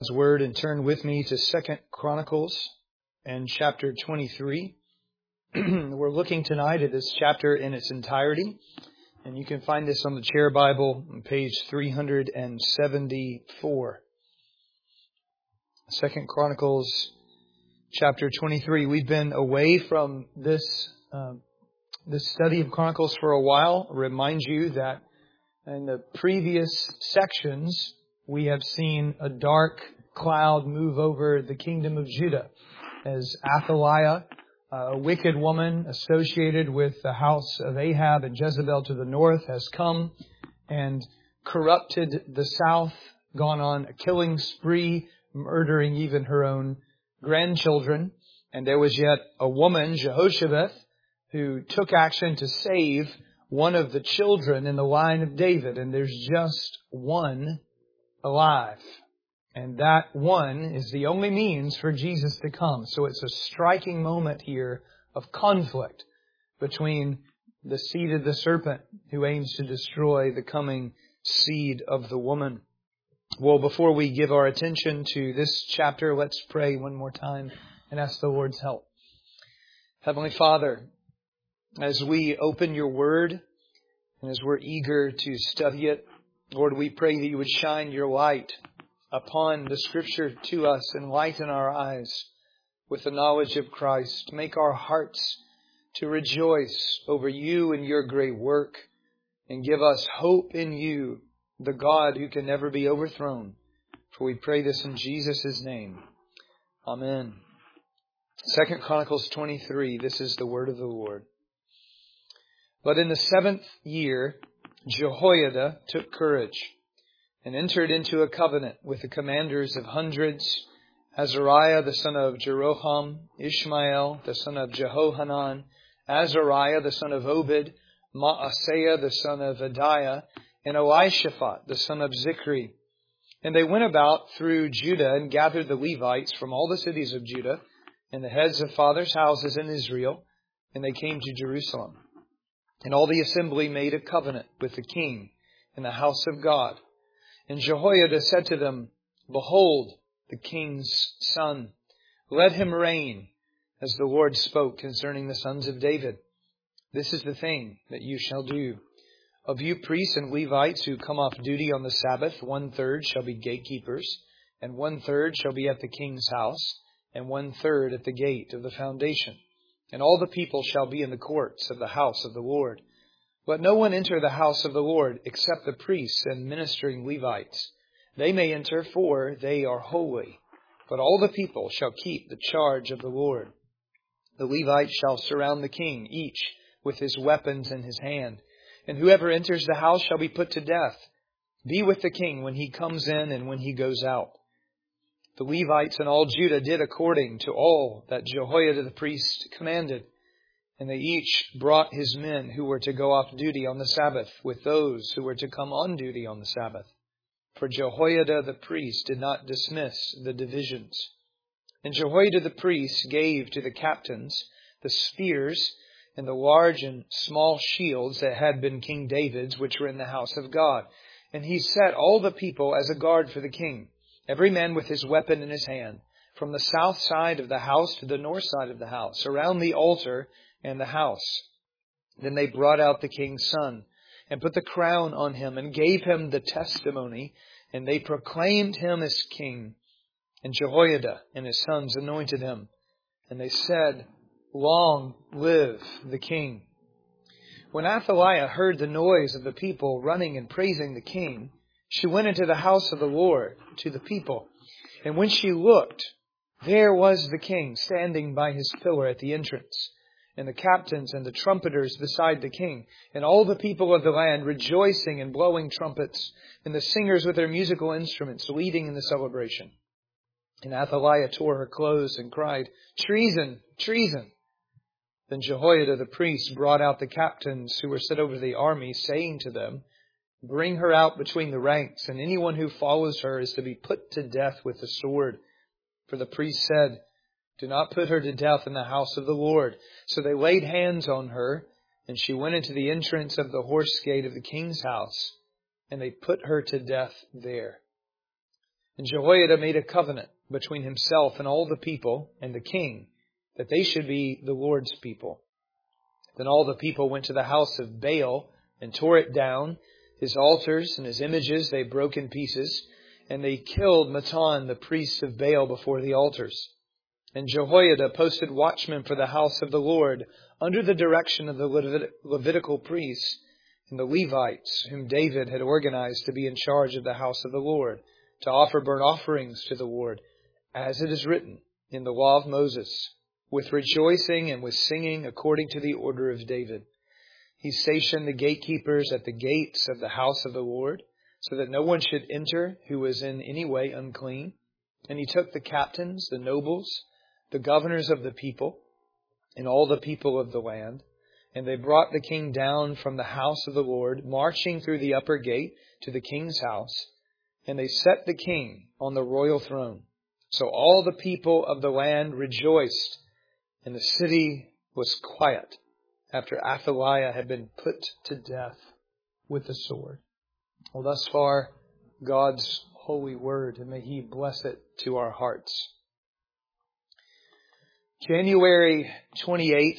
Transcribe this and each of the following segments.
God's Word and turn with me to 2 Chronicles and chapter 23. We're looking tonight at this chapter in its entirety, and you can find this on the Chair Bible on page 374. 2 Chronicles chapter 23. We've been away from this study of Chronicles for a while. I'll remind you that in the previous sections, we have seen a dark cloud move over the kingdom of Judah as Athaliah, a wicked woman associated with the house of Ahab and Jezebel to the north, has come and corrupted the south, gone on a killing spree, murdering even her own grandchildren. And there was yet a woman, Jehoshaphat, who took action to save one of the children in the line of David. And there's just one alive. And that one is the only means for Jesus to come. So it's a striking moment here of conflict between the seed of the serpent who aims to destroy the coming seed of the woman. Well, before we give our attention to this chapter, let's pray one more time and ask the Lord's help. Heavenly Father, as we open your word and as we're eager to study it, Lord, we pray that you would shine your light upon the Scripture to us, enlighten our eyes with the knowledge of Christ. Make our hearts to rejoice over you and your great work, and give us hope in you, the God who can never be overthrown. For we pray this in Jesus' name. Amen. 2 Chronicles 23, this is the word of the Lord. But in the 7th year, Jehoiada took courage and entered into a covenant with the commanders of hundreds, Azariah the son of Jeroham, Ishmael the son of Jehohanan, Azariah the son of Obed, Maaseiah the son of Adiah, and Elishaphat the son of Zichri. And they went about through Judah and gathered the Levites from all the cities of Judah and the heads of fathers' houses in Israel, and they came to Jerusalem. And all the assembly made a covenant with the king in the house of God. And Jehoiada said to them, Behold, the king's son, let him reign, as the Lord spoke concerning the sons of David. This is the thing that you shall do. Of you priests and Levites who come off duty on the Sabbath, 1/3 shall be gatekeepers, and 1/3 shall be at the king's house, and 1/3 at the gate of the foundation. And all the people shall be in the courts of the house of the Lord. Let no one enter the house of the Lord except the priests and ministering Levites. They may enter, for they are holy. But all the people shall keep the charge of the Lord. The Levites shall surround the king, each with his weapons in his hand. And whoever enters the house shall be put to death. Be with the king when he comes in and when he goes out. The Levites and all Judah did according to all that Jehoiada the priest commanded. And they each brought his men who were to go off duty on the Sabbath with those who were to come on duty on the Sabbath. For Jehoiada the priest did not dismiss the divisions. And Jehoiada the priest gave to the captains the spears and the large and small shields that had been King David's, which were in the house of God. And he set all the people as a guard for the king, every man with his weapon in his hand, from the south side of the house to the north side of the house, around the altar and the house. Then they brought out the king's son, and put the crown on him, and gave him the testimony, and they proclaimed him as king. And Jehoiada and his sons anointed him, and they said, Long live the king. When Athaliah heard the noise of the people running and praising the king, she went into the house of the Lord to the people. And when she looked, there was the king standing by his pillar at the entrance, and the captains and the trumpeters beside the king, and all the people of the land rejoicing and blowing trumpets, and the singers with their musical instruments leading in the celebration. And Athaliah tore her clothes and cried, Treason! Treason! Then Jehoiada the priest brought out the captains who were set over the army, saying to them, Bring her out between the ranks, and anyone who follows her is to be put to death with the sword. For the priest said, Do not put her to death in the house of the Lord. So they laid hands on her, and she went into the entrance of the horse gate of the king's house, and they put her to death there. And Jehoiada made a covenant between himself and all the people and the king, that they should be the Lord's people. Then all the people went to the house of Baal and tore it down. His altars and his images they broke in pieces, and they killed Mattan, the priest of Baal, before the altars. And Jehoiada posted watchmen for the house of the Lord under the direction of the Levitical priests and the Levites, whom David had organized to be in charge of the house of the Lord, to offer burnt offerings to the Lord, as it is written in the law of Moses, with rejoicing and with singing according to the order of David. He stationed the gatekeepers at the gates of the house of the Lord, so that no one should enter who was in any way unclean. And he took the captains, the nobles, the governors of the people, and all the people of the land, and they brought the king down from the house of the Lord, marching through the upper gate to the king's house, and they set the king on the royal throne. So all the people of the land rejoiced, and the city was quiet after Athaliah had been put to death with the sword. Well, thus far, God's holy word, and may He bless it to our hearts. January 28th,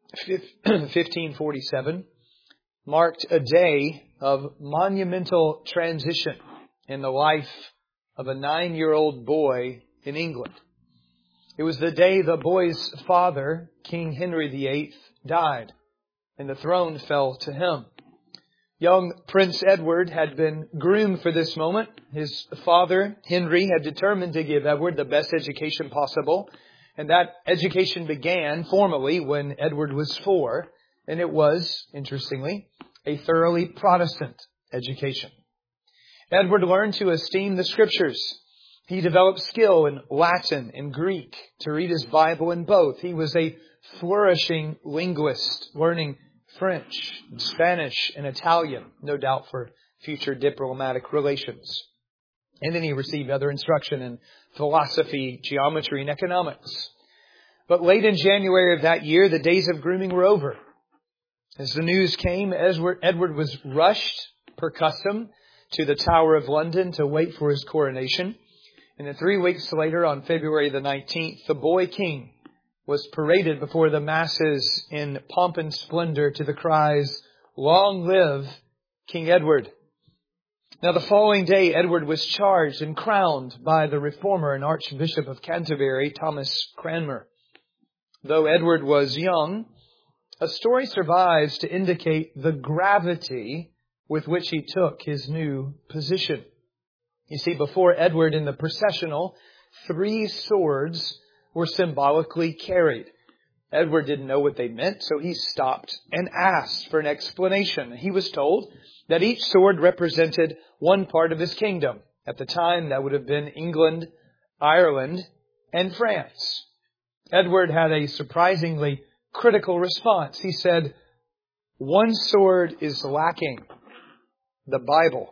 1547, marked a day of monumental transition in the life of a 9-year-old boy in England. It was the day the boy's father, King Henry VIII, died, and the throne fell to him. Young Prince Edward had been groomed for this moment. His father, Henry, had determined to give Edward the best education possible. And that education began formally when Edward was 4. And it was, interestingly, a thoroughly Protestant education. Edward learned to esteem the Scriptures. He developed skill in Latin and Greek to read his Bible in both. He was a flourishing linguist, learning French, Spanish, and Italian, no doubt for future diplomatic relations. And then he received other instruction in philosophy, geometry, and economics. But late in January of that year, the days of grooming were over. As the news came, Edward was rushed, per custom, to the Tower of London to wait for his coronation. And then 3 weeks later, on February the 19th, the boy king was paraded before the masses in pomp and splendor to the cries, "Long live King Edward." Now the following day, Edward was charged and crowned by the reformer and Archbishop of Canterbury, Thomas Cranmer. Though Edward was young, a story survives to indicate the gravity with which he took his new position. You see, before Edward in the processional, 3 swords were symbolically carried. Edward didn't know what they meant, so he stopped and asked for an explanation. He was told that each sword represented one part of his kingdom. At the time, that would have been England, Ireland, and France. Edward had a surprisingly critical response. He said, "One sword is lacking, the Bible.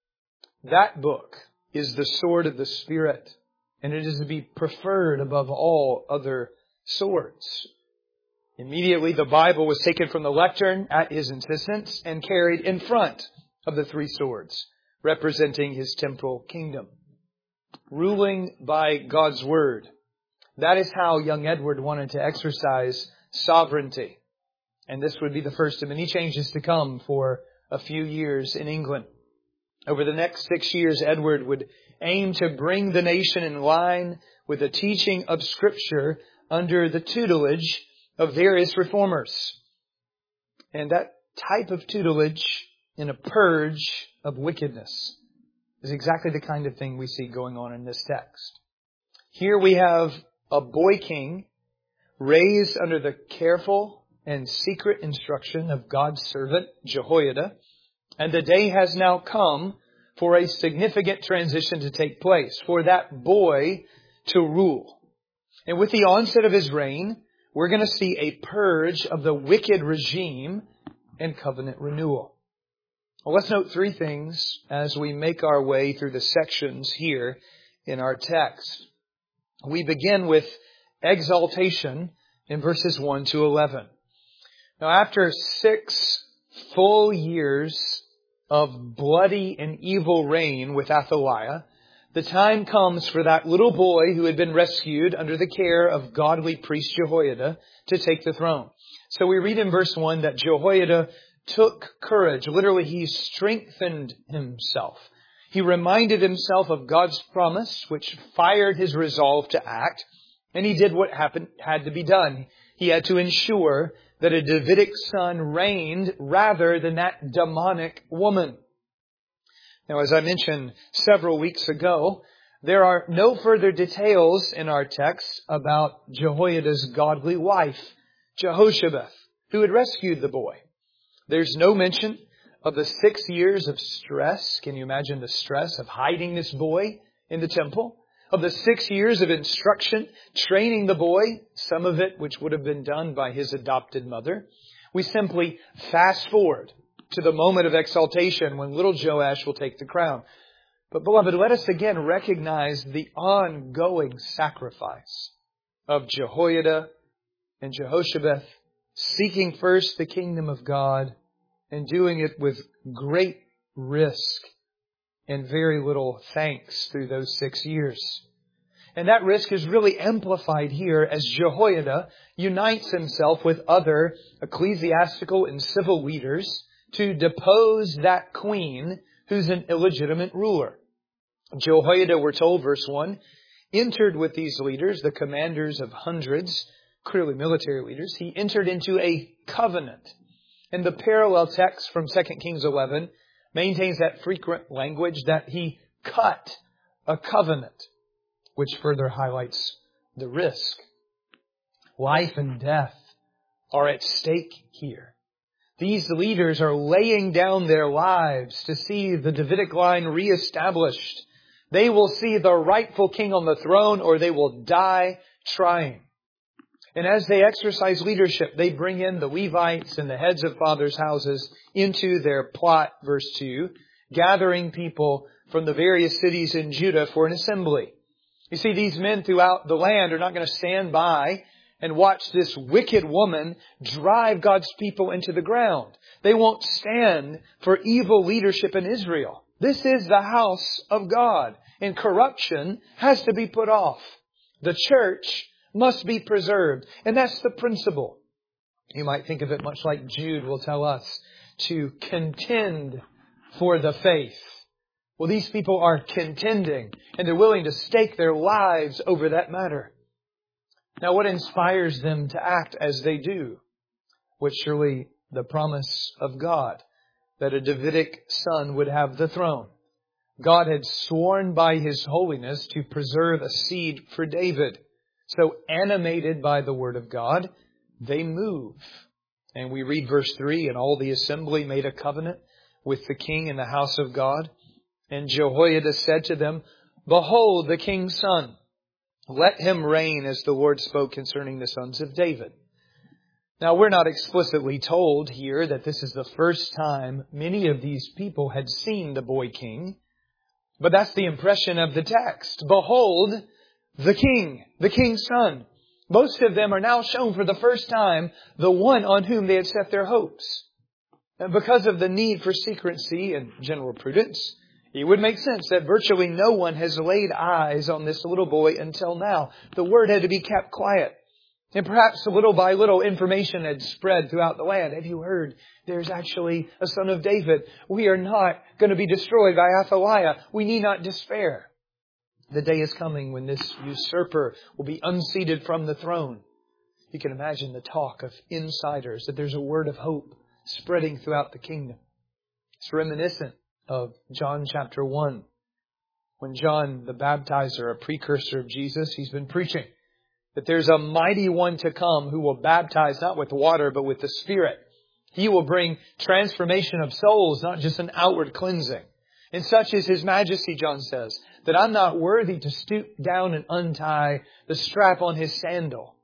That book is the sword of the Spirit, and it is to be preferred above all other swords." Immediately, the Bible was taken from the lectern at his insistence and carried in front of the 3 swords, representing his temporal kingdom. Ruling by God's Word. That is how young Edward wanted to exercise sovereignty. And this would be the first of many changes to come for a few years in England. Over the next 6 years, Edward would aim to bring the nation in line with the teaching of Scripture under the tutelage of various reformers. And that type of tutelage in a purge of wickedness is exactly the kind of thing we see going on in this text. Here we have a boy king raised under the careful and secret instruction of God's servant, Jehoiada, and the day has now come for a significant transition to take place, for that boy to rule. And with the onset of his reign, we're going to see a purge of the wicked regime and covenant renewal. Well, let's note 3 things as we make our way through the sections here in our text. We begin with exaltation in verses 1 to 11. Now, after 6 full years of bloody and evil reign with Athaliah, the time comes for that little boy who had been rescued under the care of godly priest Jehoiada to take the throne. So we read in verse 1 that Jehoiada took courage. Literally, he strengthened himself. He reminded himself of God's promise, which fired his resolve to act. And he did what had to be done. He had to ensure that a Davidic son reigned rather than that demonic woman. Now, as I mentioned several weeks ago, there are no further details in our text about Jehoiada's godly wife, Jehoshabeth, who had rescued the boy. There's no mention of the 6 years of stress. Can you imagine the stress of hiding this boy in the temple? Of the 6 years of instruction, training the boy, some of it which would have been done by his adopted mother. We simply fast forward to the moment of exaltation when little Joash will take the crown. But beloved, let us again recognize the ongoing sacrifice of Jehoiada and Jehoshabeth, seeking first the kingdom of God and doing it with great risk and very little thanks through those 6 years. And that risk is really amplified here as Jehoiada unites himself with other ecclesiastical and civil leaders to depose that queen who's an illegitimate ruler. Jehoiada, we're told, verse 1, entered with these leaders, the commanders of hundreds, clearly military leaders. He entered into a covenant. And the parallel text from 2 Kings 11 maintains that frequent language that he cut a covenant, which further highlights the risk. Life and death are at stake here. These leaders are laying down their lives to see the Davidic line reestablished. They will see the rightful king on the throne, or they will die trying. And as they exercise leadership, they bring in the Levites and the heads of fathers' houses into their plot, verse 2, gathering people from the various cities in Judah for an assembly. You see, these men throughout the land are not going to stand by and watch this wicked woman drive God's people into the ground. They won't stand for evil leadership in Israel. This is the house of God, and corruption has to be put off. The church must be preserved. And that's the principle. You might think of it much like Jude will tell us, to contend for the faith. Well, these people are contending, and they're willing to stake their lives over that matter. Now, what inspires them to act as they do? Which surely the promise of God, that a Davidic son would have the throne. God had sworn by His holiness to preserve a seed for David. So animated by the Word of God, they move. And we read verse 3, and all the assembly made a covenant with the king in the house of God. And Jehoiada said to them, Behold the king's son. Let him reign as the Lord spoke concerning the sons of David. Now, we're not explicitly told here that this is the first time many of these people had seen the boy king. But that's the impression of the text. Behold the king, the king's son. Most of them are now shown for the first time the one on whom they had set their hopes. And because of the need for secrecy and general prudence, it would make sense that virtually no one has laid eyes on this little boy until now. The word had to be kept quiet. And perhaps little by little information had spread throughout the land. Have you heard? There's actually a son of David. We are not going to be destroyed by Athaliah. We need not despair. The day is coming when this usurper will be unseated from the throne. You can imagine the talk of insiders, that there's a word of hope spreading throughout the kingdom. It's reminiscent of John chapter 1. When John the baptizer, a precursor of Jesus, he's been preaching that there's a mighty one to come who will baptize not with water but with the Spirit. He will bring transformation of souls, not just an outward cleansing. And such is His majesty, John says, that I'm not worthy to stoop down and untie the strap on His sandal.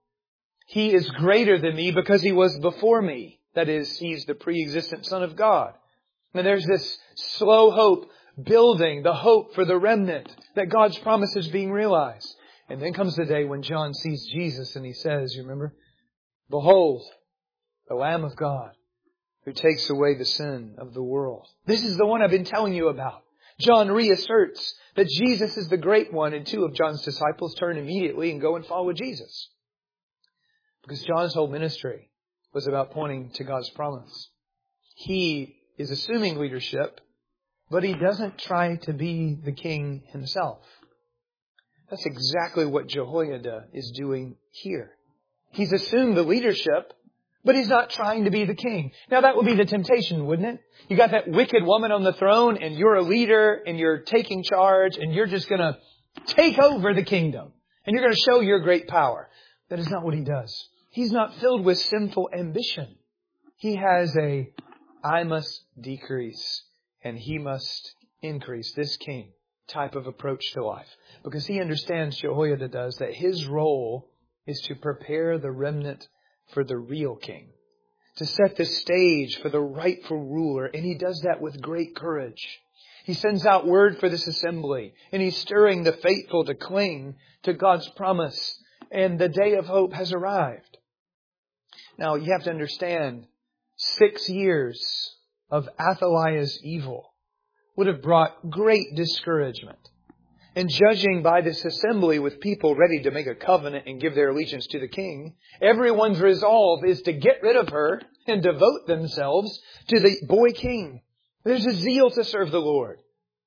He is greater than me because He was before me. That is, He's the pre-existent Son of God. And there's this slow hope building, the hope for the remnant, that God's promise is being realized. And then comes the day when John sees Jesus and he says, you remember, Behold, the Lamb of God who takes away the sin of the world. This is the one I've been telling you about. John reasserts that Jesus is the great one, and 2 of John's disciples turn immediately and go and follow Jesus. Because John's whole ministry was about pointing to God's promise. He is assuming leadership, but he doesn't try to be the king himself. That's exactly what Jehoiada is doing here. He's assumed the leadership, but he's not trying to be the king. Now that would be the temptation, wouldn't it? You got that wicked woman on the throne, and you're a leader, and you're taking charge, and you're just going to take over the kingdom. And you're going to show your great power. That is not what he does. He's not filled with sinful ambition. He has a, I must decrease and he must increase, this king type of approach to life. Because he understands, Jehoiada does, that his role is to prepare the remnant for the real king. To set the stage for the rightful ruler. And he does that with great courage. He sends out word for this assembly. And he's stirring the faithful to cling to God's promise. And the day of hope has arrived. Now you have to understand, 6 years of Athaliah's evil would have brought great discouragement. And judging by this assembly with people ready to make a covenant and give their allegiance to the king, everyone's resolve is to get rid of her and devote themselves to the boy king. There's a zeal to serve the Lord.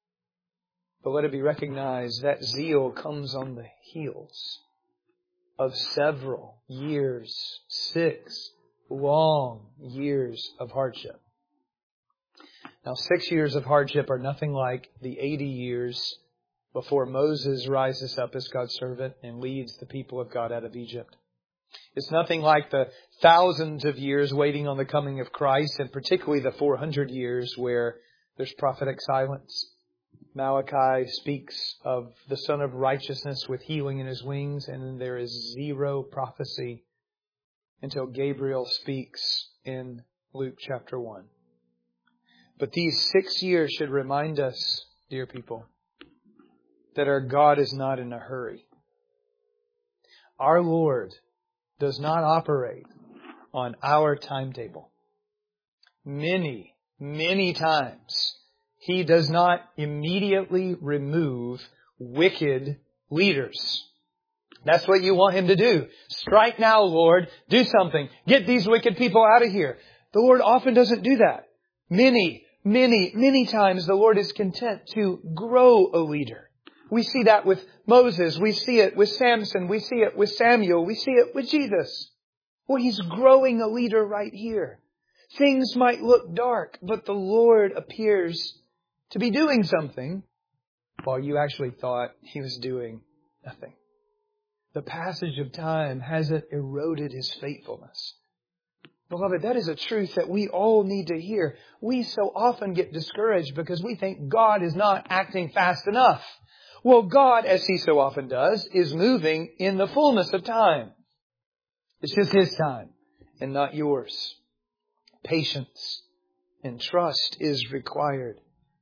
But let it be recognized that zeal comes on the heels of several years, 6 long years of hardship. Now, 6 years of hardship are nothing like the 80 years before Moses rises up as God's servant and leads the people of God out of Egypt. It's nothing like the thousands of years waiting on the coming of Christ, and particularly the 400 years where there's prophetic silence. Malachi speaks of the Son of Righteousness with healing in his wings, and then there is zero prophecy until Gabriel speaks in Luke chapter 1. But these 6 years should remind us, dear people, that our God is not in a hurry. Our Lord does not operate on our timetable. Many, many times, He does not immediately remove wicked leaders. That's what you want Him to do. Strike now, Lord. Do something. Get these wicked people out of here. The Lord often doesn't do that. Many times the Lord is content to grow a leader. We see that with Moses. We see it with Samson. We see it with Samuel. We see it with Jesus. Well, He's growing a leader right here. Things might look dark, but the Lord appears to be doing something while you actually thought He was doing nothing. The passage of time hasn't eroded His faithfulness. Beloved, that is a truth that we all need to hear. We so often get discouraged because we think God is not acting fast enough. Well, God, as He so often does, is moving in the fullness of time. It's just His time and not yours. Patience and trust is required.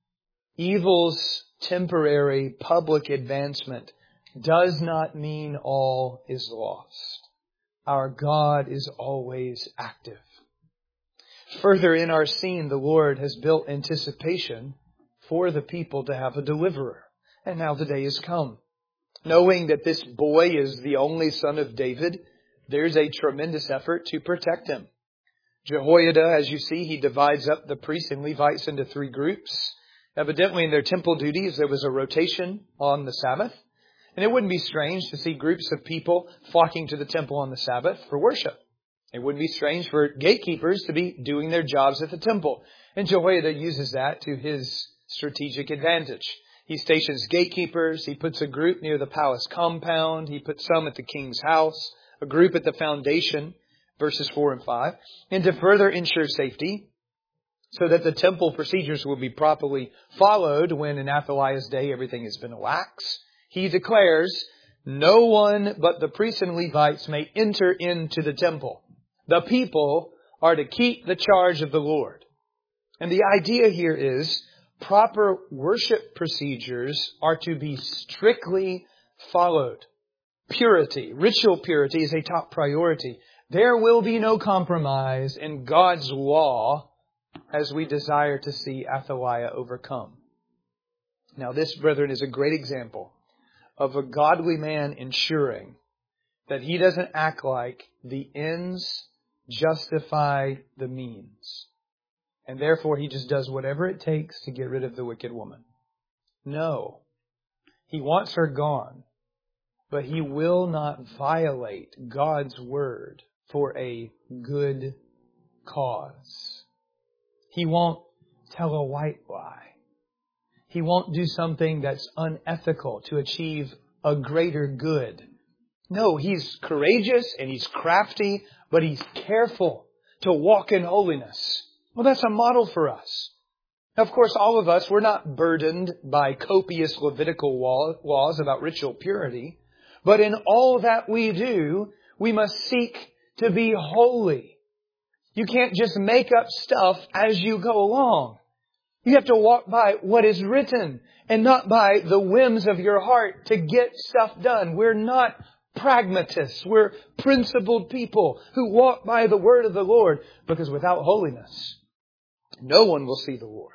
Evil's temporary public advancement does not mean all is lost. Our God is always active. Further in our scene, the Lord has built anticipation for the people to have a deliverer. And now the day has come. Knowing that this boy is the only son of David, there's a tremendous effort to protect him. Jehoiada, as you see, he divides up the priests and Levites into 3 groups. Evidently, in their temple duties, there was a rotation on the Sabbath. And it wouldn't be strange to see groups of people flocking to the temple on the Sabbath for worship. It wouldn't be strange for gatekeepers to be doing their jobs at the temple. And Jehoiada uses that to his strategic advantage. He stations gatekeepers. He puts a group near the palace compound. He puts some at the king's house, a group at the foundation, verses 4 and 5. And to further ensure safety, so that the temple procedures will be properly followed when in Athaliah's day everything has been lax, He declares, no one but the priests and Levites may enter into the temple. The people are to keep the charge of the Lord. And the idea here is proper worship procedures are to be strictly followed. Purity, ritual purity is a top priority. There will be no compromise in God's law as we desire to see Athaliah overcome. Now this, brethren, is a great example of a godly man ensuring that he doesn't act like the ends justify the means. And therefore he just does whatever it takes to get rid of the wicked woman. No. He wants her gone. But he will not violate God's word for a good cause. He won't tell a white lie. He won't do something that's unethical to achieve a greater good. No, he's courageous and he's crafty, but he's careful to walk in holiness. Well, that's a model for us. Now, of course, all of us, we're not burdened by copious Levitical laws about ritual purity. But in all that we do, we must seek to be holy. You can't just make up stuff as you go along. You have to walk by what is written and not by the whims of your heart to get stuff done. We're not pragmatists. We're principled people who walk by the word of the Lord, because without holiness, no one will see the Lord.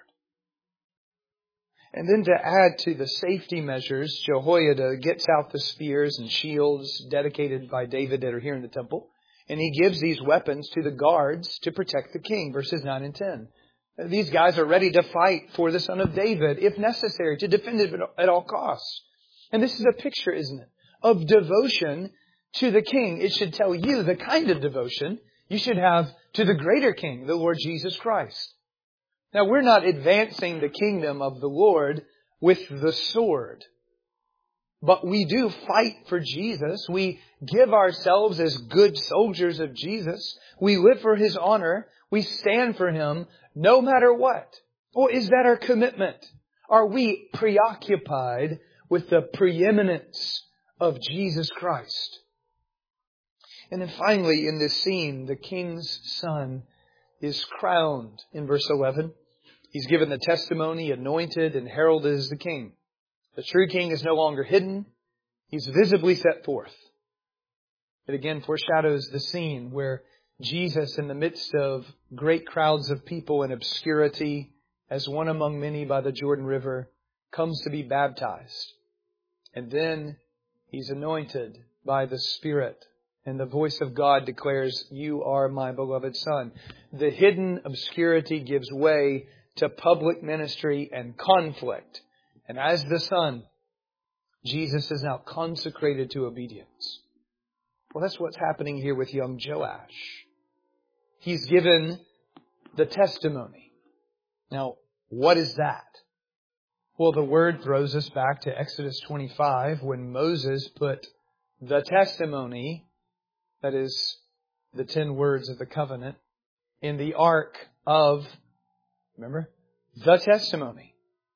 And then to add to the safety measures, Jehoiada gets out the spears and shields dedicated by David that are here in the temple. And he gives these weapons to the guards to protect the king, verses 9 and 10. These guys are ready to fight for the son of David, if necessary, to defend it at all costs. And this is a picture, isn't it, of devotion to the king. It should tell you the kind of devotion you should have to the greater king, the Lord Jesus Christ. Now, we're not advancing the kingdom of the Lord with the sword. But we do fight for Jesus. We give ourselves as good soldiers of Jesus. We live for His honor. We stand for Him no matter what. Or is that our commitment? Are we preoccupied with the preeminence of Jesus Christ? And then finally, in this scene, the king's son is crowned in verse 11. He's given the testimony, anointed, and heralded as the king. The true king is no longer hidden. He's visibly set forth. It again foreshadows the scene where Jesus, in the midst of great crowds of people in obscurity, as one among many by the Jordan River, comes to be baptized. And then He's anointed by the Spirit. And the voice of God declares, "You are my beloved Son." The hidden obscurity gives way to public ministry and conflict. And as the Son, Jesus is now consecrated to obedience. Well, that's what's happening here with young Joash. He's given the testimony. Now, what is that? Well, the word throws us back to Exodus 25 when Moses put the testimony, that is the 10 words of the covenant, in the ark of, remember, the testimony.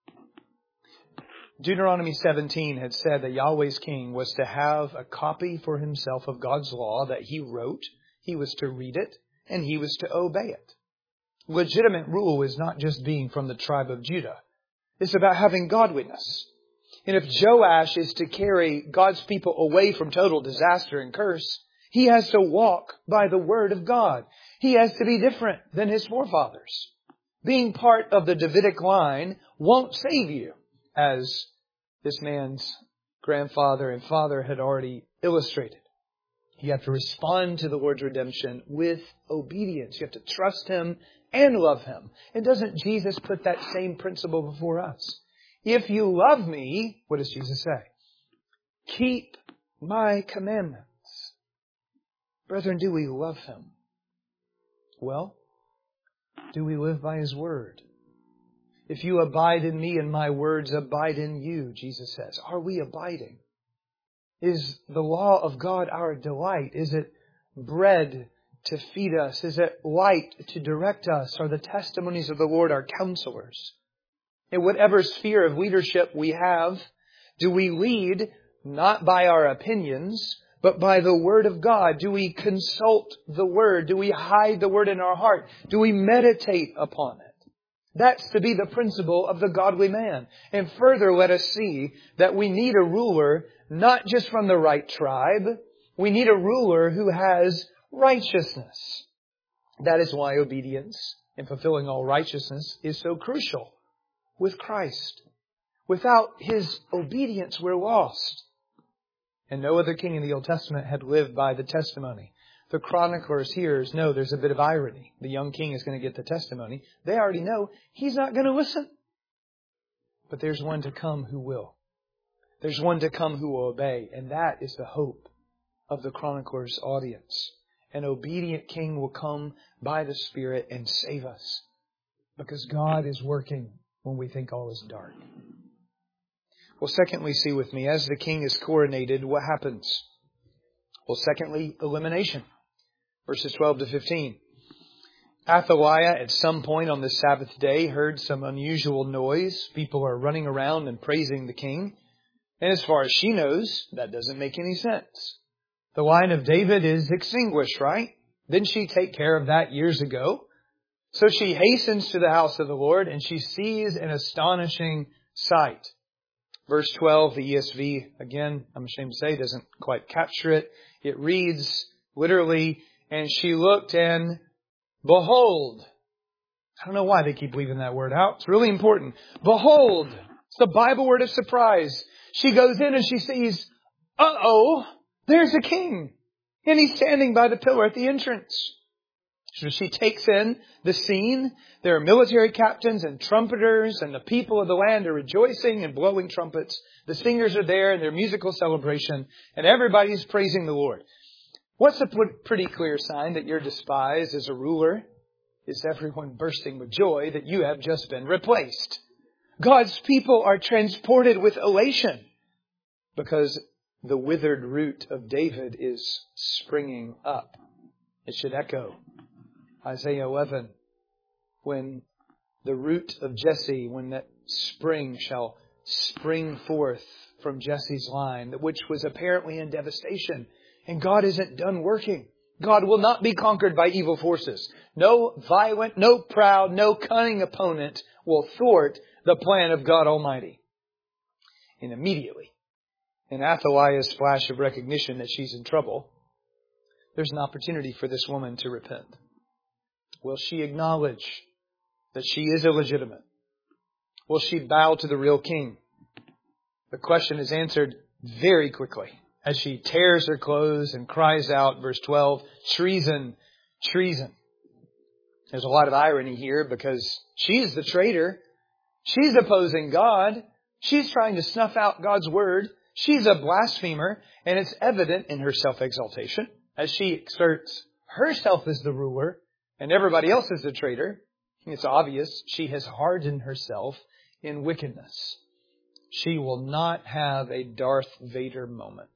Deuteronomy 17 had said that Yahweh's king was to have a copy for himself of God's law that he wrote. He was to read it, and he was to obey it. Legitimate rule is not just being from the tribe of Judah. It's about having godliness. And if Joash is to carry God's people away from total disaster and curse, he has to walk by the word of God. He has to be different than his forefathers. Being part of the Davidic line won't save you, as this man's grandfather and father had already illustrated. You have to respond to the Lord's redemption with obedience. You have to trust Him and love Him. And doesn't Jesus put that same principle before us? If you love me, what does Jesus say? Keep my commandments. Brethren, do we love Him? Well, do we live by His word? If you abide in me and my words abide in you, Jesus says. Are we abiding? Is the law of God our delight? Is it bread to feed us? Is it light to direct us? Are the testimonies of the Lord our counselors? In whatever sphere of leadership we have, do we lead not by our opinions, but by the Word of God? Do we consult the Word? Do we hide the Word in our heart? Do we meditate upon it? That's to be the principle of the godly man. And further, let us see that we need a ruler not just from the right tribe. We need a ruler who has righteousness. That is why obedience and fulfilling all righteousness is so crucial with Christ. Without his obedience, we're lost. And no other king in the Old Testament had lived by the testimony. The chroniclers here know there's a bit of irony. The young king is going to get the testimony. They already know he's not going to listen. But there's one to come who will. There's one to come who will obey. And that is the hope of the chronicler's audience. An obedient king will come by the Spirit and save us. Because God is working when we think all is dark. Well, secondly, see with me, as the king is coronated, what happens? Well, secondly, elimination. Verses 12 to 15. Athaliah, at some point on the Sabbath day, heard some unusual noise. People are running around and praising the king. And as far as she knows, that doesn't make any sense. The line of David is extinguished, right? Didn't she take care of that years ago? So she hastens to the house of the Lord and she sees an astonishing sight. Verse 12, the ESV, again, I'm ashamed to say, doesn't quite capture it. It reads literally, and she looked and behold. I don't know why they keep leaving that word out. It's really important. Behold. It's the Bible word of surprise. She goes in and she sees, there's a king. And he's standing by the pillar at the entrance. So she takes in the scene. There are military captains and trumpeters, and the people of the land are rejoicing and blowing trumpets. The singers are there in their musical celebration, and everybody's praising the Lord. What's a pretty clear sign that you're despised as a ruler? Is everyone bursting with joy that you have just been replaced. God's people are transported with elation because the withered root of David is springing up. It should echo Isaiah 11, when the root of Jesse, when that spring shall spring forth from Jesse's line, which was apparently in devastation. And God isn't done working. God will not be conquered by evil forces. No violent, no proud, no cunning opponent will thwart the plan of God Almighty. And immediately, in Athaliah's flash of recognition that she's in trouble, there's an opportunity for this woman to repent. Will she acknowledge that she is illegitimate? Will she bow to the real king? The question is answered very quickly as she tears her clothes and cries out, verse 12, treason, treason. There's a lot of irony here because she's the traitor. She's opposing God. She's trying to snuff out God's word. She's a blasphemer, and it's evident in her self-exaltation as she asserts herself as the ruler and everybody else is the traitor. It's obvious she has hardened herself in wickedness. She will not have a Darth Vader moment,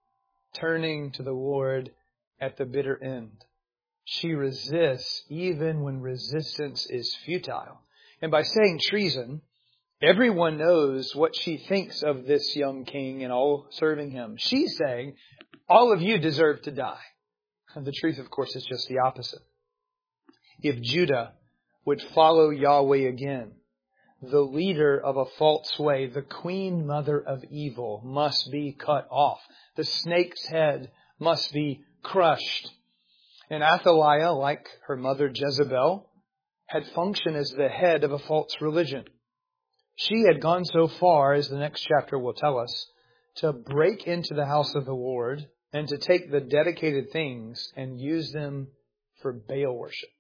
turning to the Lord at the bitter end. She resists even when resistance is futile. And by saying treason, everyone knows what she thinks of this young king and all serving him. She's saying, all of you deserve to die. And the truth, of course, is just the opposite. If Judah would follow Yahweh again, the leader of a false way, the queen mother of evil, must be cut off. The snake's head must be crushed. And Athaliah, like her mother Jezebel, had functioned as the head of a false religion. She had gone so far, as the next chapter will tell us, to break into the house of the Lord and to take the dedicated things and use them for Baal worship.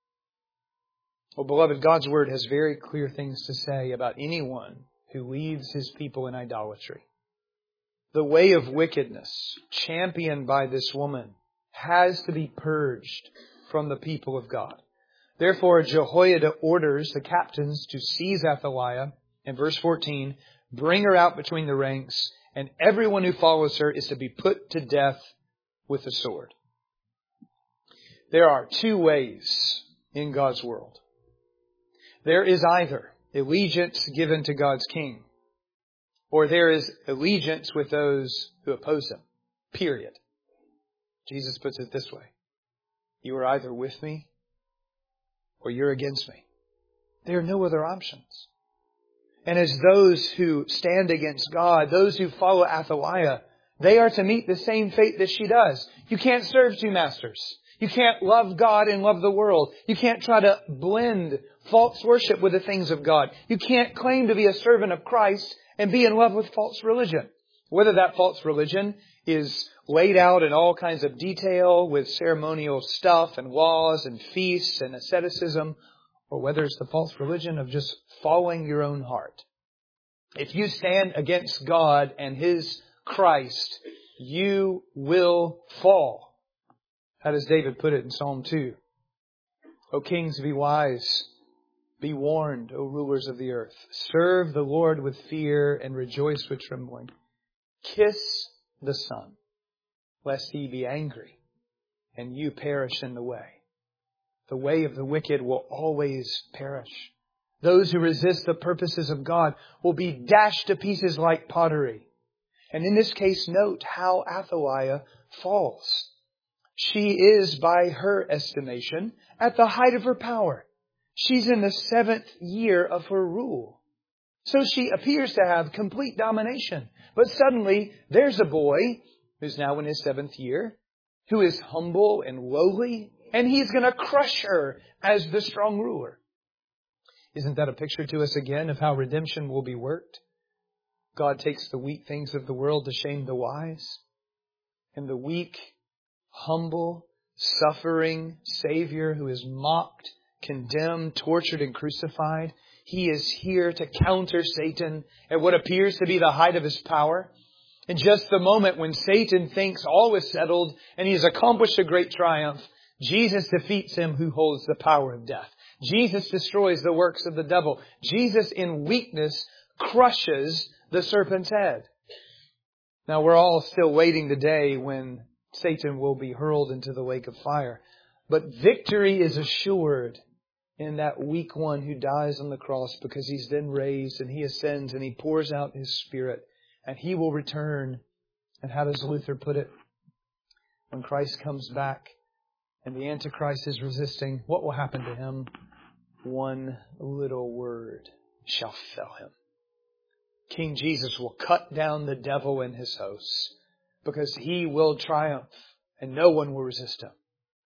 Well, beloved, God's Word has very clear things to say about anyone who leads His people in idolatry. The way of wickedness championed by this woman has to be purged from the people of God. Therefore, Jehoiada orders the captains to seize Athaliah, in verse 14, bring her out between the ranks, and everyone who follows her is to be put to death with the sword. There are two ways in God's world. There is either allegiance given to God's king, or there is allegiance with those who oppose him. Period. Jesus puts it this way. You are either with me or you're against me. There are no other options. And as those who stand against God, those who follow Athaliah, they are to meet the same fate that she does. You can't serve two masters. You can't love God and love the world. You can't try to blend false worship with the things of God. You can't claim to be a servant of Christ and be in love with false religion. Whether that false religion is laid out in all kinds of detail with ceremonial stuff and laws and feasts and asceticism, or whether it's the false religion of just following your own heart. If you stand against God and His Christ, you will fall. How does David put it in Psalm 2? O kings, be wise. Be warned, O rulers of the earth. Serve the Lord with fear and rejoice with trembling. Kiss the Son, lest He be angry and you perish in the way. The way of the wicked will always perish. Those who resist the purposes of God will be dashed to pieces like pottery. And in this case, note how Athaliah falls. She is, by her estimation, at the height of her power. She's in the 7th year of her rule. So she appears to have complete domination. But suddenly, there's a boy who's now in his 7th year, who is humble and lowly, and he's going to crush her as the strong ruler. Isn't that a picture to us again of how redemption will be worked? God takes the weak things of the world to shame the wise. And the weak, humble, suffering Savior who is mocked, condemned, tortured, and crucified, He is here to counter Satan at what appears to be the height of his power. In just the moment when Satan thinks all is settled and he has accomplished a great triumph, Jesus defeats him who holds the power of death. Jesus destroys the works of the devil. Jesus, in weakness, crushes the serpent's head. Now, we're all still waiting the day when Satan will be hurled into the lake of fire. But victory is assured in that weak one who dies on the cross, because He's then raised and He ascends and He pours out His Spirit and He will return. And how does Luther put it? When Christ comes back and the Antichrist is resisting, what will happen to him? One little word shall fell him. King Jesus will cut down the devil and his hosts, because He will triumph and no one will resist Him.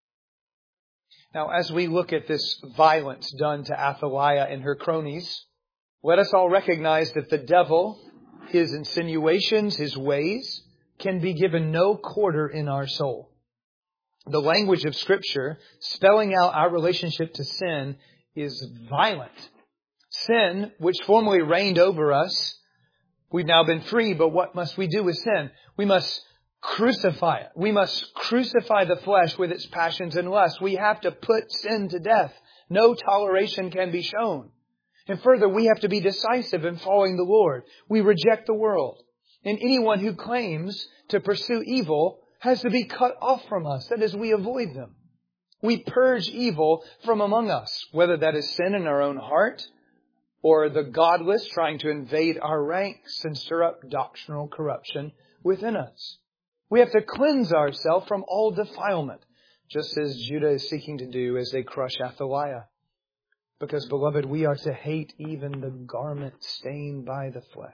Now, as we look at this violence done to Athaliah and her cronies, let us all recognize that the devil, his insinuations, his ways, can be given no quarter in our soul. The language of Scripture, spelling out our relationship to sin, is violent. Sin, which formerly reigned over us, we've now been free, but what must we do with sin? We must crucify it. We must crucify the flesh with its passions and lusts. We have to put sin to death. No toleration can be shown. And further, we have to be decisive in following the Lord. We reject the world. And anyone who claims to pursue evil has to be cut off from us. That is, we avoid them. We purge evil from among us, whether that is sin in our own heart or the godless trying to invade our ranks and stir up doctrinal corruption within us. We have to cleanse ourselves from all defilement, just as Judah is seeking to do as they crush Athaliah. Because, beloved, we are to hate even the garment stained by the flesh.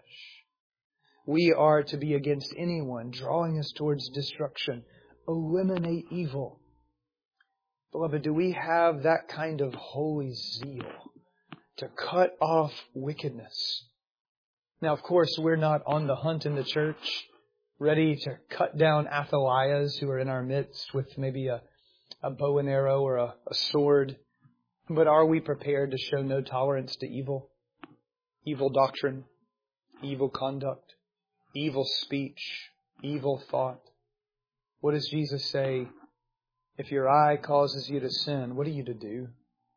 We are to be against anyone drawing us towards destruction. Eliminate evil. Beloved, do we have that kind of holy zeal to cut off wickedness? Now, of course, we're not on the hunt in the church, ready to cut down Athaliahs who are in our midst with maybe a bow and arrow or a sword. But are we prepared to show no tolerance to evil? Evil doctrine, evil conduct, evil speech, evil thought. What does Jesus say? If your eye causes you to sin, what are you to do?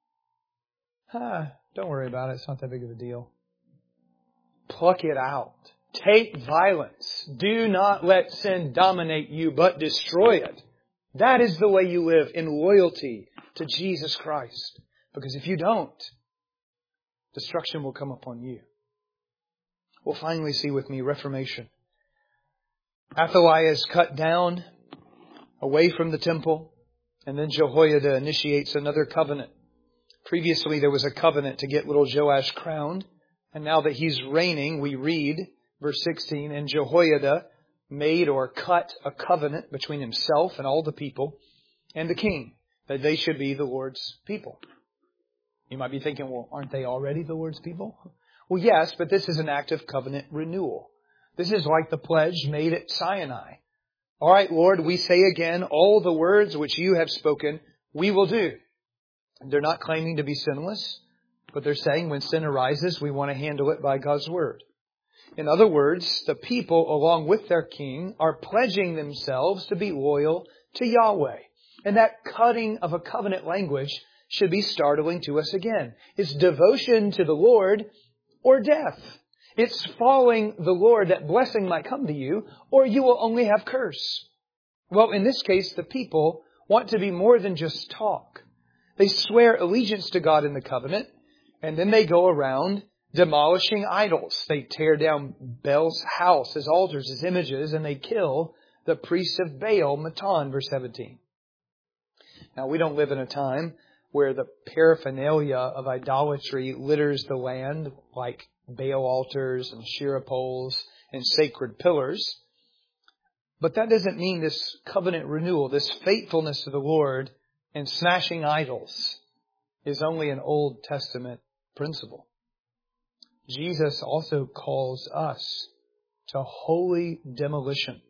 Don't worry about it. It's not that big of a deal. Pluck it out. Take violence. Do not let sin dominate you, but destroy it. That is the way you live, in loyalty to Jesus Christ. Because if you don't, destruction will come upon you. We'll finally see with me Reformation. Athaliah is cut down away from the temple, and then Jehoiada initiates another covenant. Previously, there was a covenant to get little Joash crowned, and now that he's reigning, we read, verse 16, and Jehoiada made or cut a covenant between himself and all the people and the king, that they should be the Lord's people. You might be thinking, well, aren't they already the Lord's people? Well, yes, but this is an act of covenant renewal. This is like the pledge made at Sinai. All right, Lord, we say again, all the words which you have spoken, we will do. They're not claiming to be sinless, but they're saying when sin arises, we want to handle it by God's word. In other words, the people, along with their king, are pledging themselves to be loyal to Yahweh. And that cutting of a covenant language should be startling to us again. It's devotion to the Lord or death. It's following the Lord that blessing might come to you, or you will only have curse. Well, in this case, the people want to be more than just talk. They swear allegiance to God in the covenant, and then they go around demolishing idols. They tear down Baal's house, his altars, his images, and they kill the priests of Baal, Matan, verse 17. Now, we don't live in a time where the paraphernalia of idolatry litters the land like Baal altars and Asherah poles and sacred pillars. But that doesn't mean this covenant renewal, this faithfulness to the Lord and smashing idols is only an Old Testament principle. Jesus also calls us to holy demolition.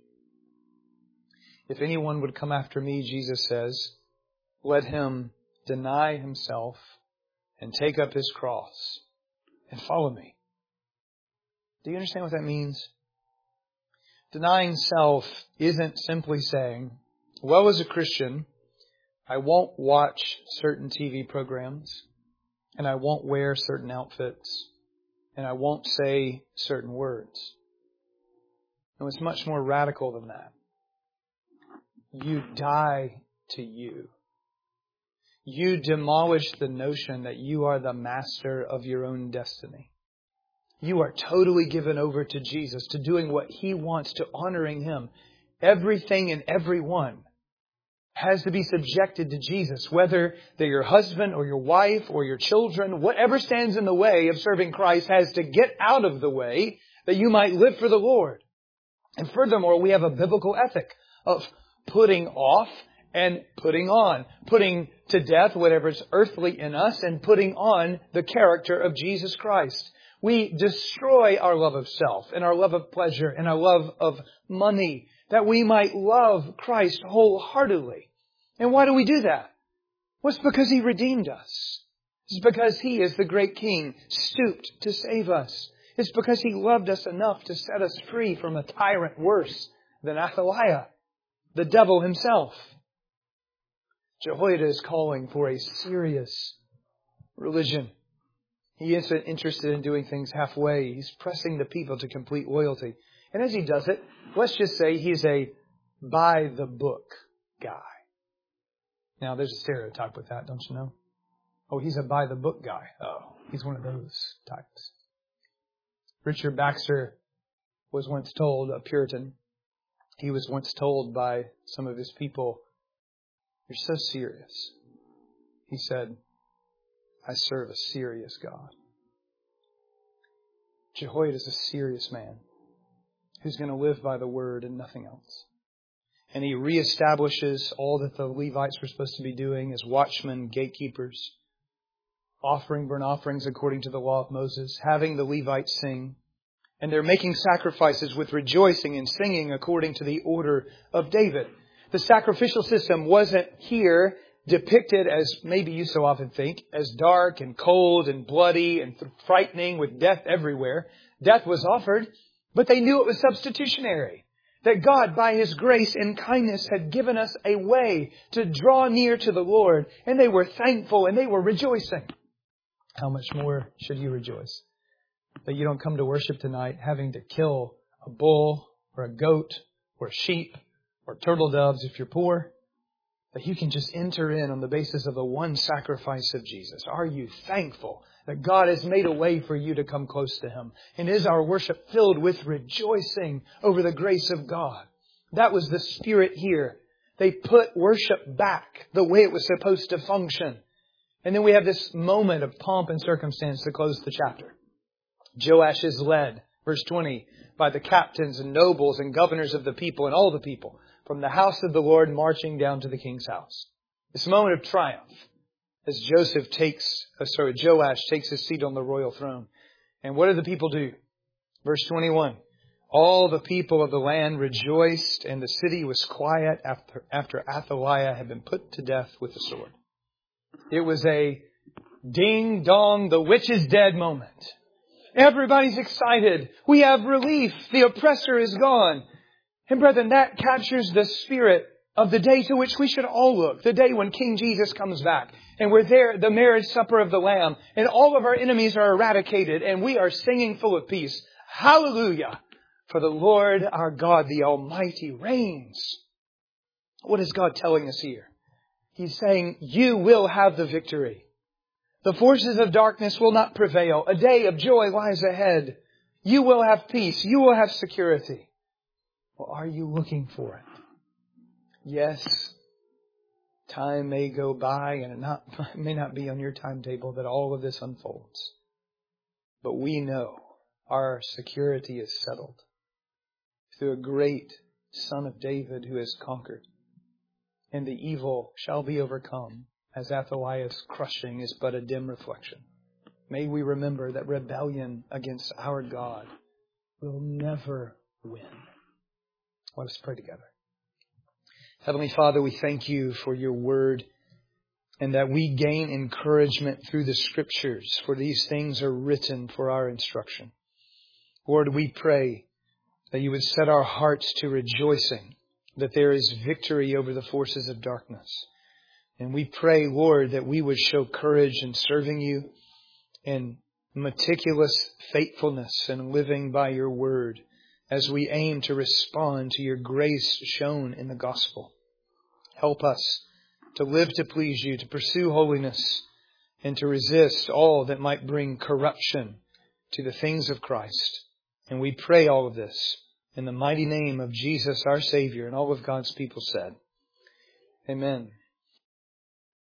If anyone would come after me, Jesus says, let him deny himself and take up his cross and follow me. Do you understand what that means? Denying self isn't simply saying, well, as a Christian, I won't watch certain TV programs, and I won't wear certain outfits, and I won't say certain words. No, it's much more radical than that. You die to you. You demolish the notion that you are the master of your own destiny. You are totally given over to Jesus, to doing what He wants, to honoring Him. Everything and everyone has to be subjected to Jesus, whether they're your husband or your wife or your children. Whatever stands in the way of serving Christ has to get out of the way that you might live for the Lord. And furthermore, we have a biblical ethic of putting off and putting on, putting to death whatever's earthly in us and putting on the character of Jesus Christ. We destroy our love of self and our love of pleasure and our love of money that we might love Christ wholeheartedly. And why do we do that? Well, it's because He redeemed us. It's because He is the great King, stooped to save us. It's because He loved us enough to set us free from a tyrant worse than Athaliah, the devil himself. Jehoiada is calling for a serious religion. He isn't interested in doing things halfway. He's pressing the people to complete loyalty. And as he does it, let's just say he's a by-the-book guy. Now, there's a stereotype with that, don't you know? Oh, he's a by-the-book guy. Oh, he's one of those types. Richard Baxter was once told, a Puritan, he was once told by some of his people, "You're so serious." He said, "I serve a serious God." Jehoiada is a serious man who's going to live by the word and nothing else. And he reestablishes all that the Levites were supposed to be doing as watchmen, gatekeepers, offering burnt offerings according to the law of Moses, having the Levites sing. And they're making sacrifices with rejoicing and singing according to the order of David. The sacrificial system wasn't here depicted as maybe you so often think, as dark and cold and bloody and frightening with death everywhere. Death was offered, but they knew it was substitutionary. That God, by His grace and kindness, had given us a way to draw near to the Lord. And they were thankful and they were rejoicing. How much more should you rejoice? That you don't come to worship tonight having to kill a bull or a goat or a sheep or turtle doves if you're poor. That you can just enter in on the basis of the one sacrifice of Jesus. Are you thankful that God has made a way for you to come close to Him? And is our worship filled with rejoicing over the grace of God? That was the spirit here. They put worship back the way it was supposed to function. And then we have this moment of pomp and circumstance to close the chapter. Joash is led, verse 20, by the captains and nobles and governors of the people and all the people from the house of the Lord marching down to the king's house. This moment of triumph as Joash takes his seat on the royal throne. And what did the people do? Verse 21. All the people of the land rejoiced, and the city was quiet after Athaliah had been put to death with the sword. It was a ding dong, the witch is dead moment. Everybody's excited. We have relief. The oppressor is gone. And brethren, that captures the spirit of the day to which we should all look. The day when King Jesus comes back. And we're there, the marriage supper of the Lamb. And all of our enemies are eradicated. And we are singing full of peace. Hallelujah! For the Lord our God, the Almighty, reigns. What is God telling us here? He's saying, you will have the victory. The forces of darkness will not prevail. A day of joy lies ahead. You will have peace. You will have security. Well, are you looking for it? Yes, time may go by and it may not be on your timetable that all of this unfolds. But we know our security is settled through a great Son of David who has conquered. And the evil shall be overcome, as Athaliah's crushing is but a dim reflection. May we remember that rebellion against our God will never win. Let us pray together. Heavenly Father, we thank you for your word and that we gain encouragement through the Scriptures, for these things are written for our instruction. Lord, we pray that you would set our hearts to rejoicing, that there is victory over the forces of darkness. And we pray, Lord, that we would show courage in serving you and meticulous faithfulness in living by your word as we aim to respond to your grace shown in the gospel. Help us to live to please you, to pursue holiness, and to resist all that might bring corruption to the things of Christ. And we pray all of this in the mighty name of Jesus, our Savior, and all of God's people said, Amen.